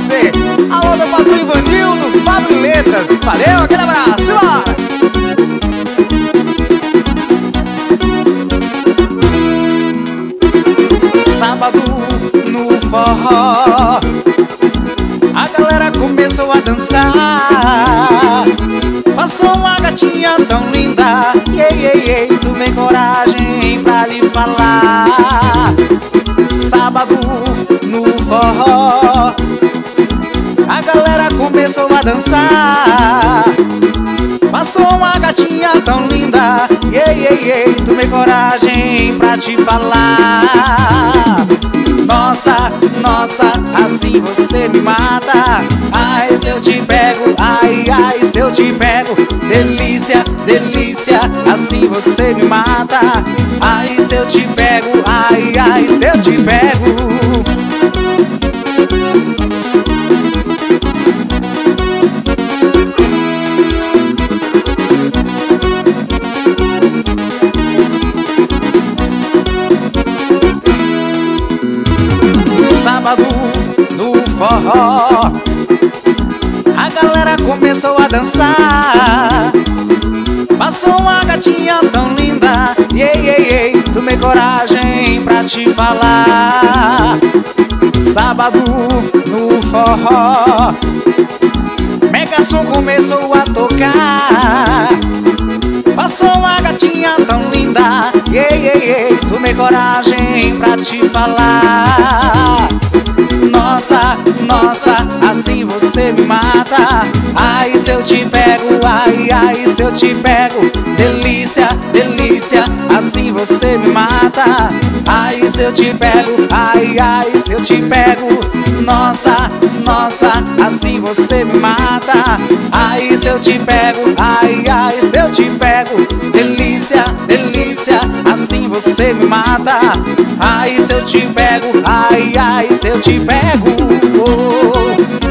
você. Alô, meu patrão Ivanildo, Fábio Letras. Valeu, aquele abraço, bora! Sábado no forró, a galera começou a dançar. Passou uma gatinha tão linda, ei, tu tem coragem pra lhe falar. Sábado no forró, a galera começou a dançar. Passou uma gatinha tão linda, ei, tu tem coragem pra te falar. Nossa, assim você me mata. Ai, se eu te pego, ai, se eu te pego. Delícia, assim você me mata. Ai, se eu te pego, ai, se eu te pego. Sábado no forró, a galera começou a dançar. Passou uma gatinha tão linda, ei, tomei coragem pra te falar. Sábado no forró, mega som começou a tocar. Passou uma gatinha tão linda, ei, tomei coragem pra te falar. Nossa, assim você me mata. Ai, se eu te pego, ai, se eu te pego. Delícia, assim você me mata. Ai, se eu te pego, ai, se eu te pego. Nossa, assim você me mata. Ai, se eu te pego, ai, se eu te pego. Delícia, assim você me mata. Ai, se eu te pego, ai, se eu te pego.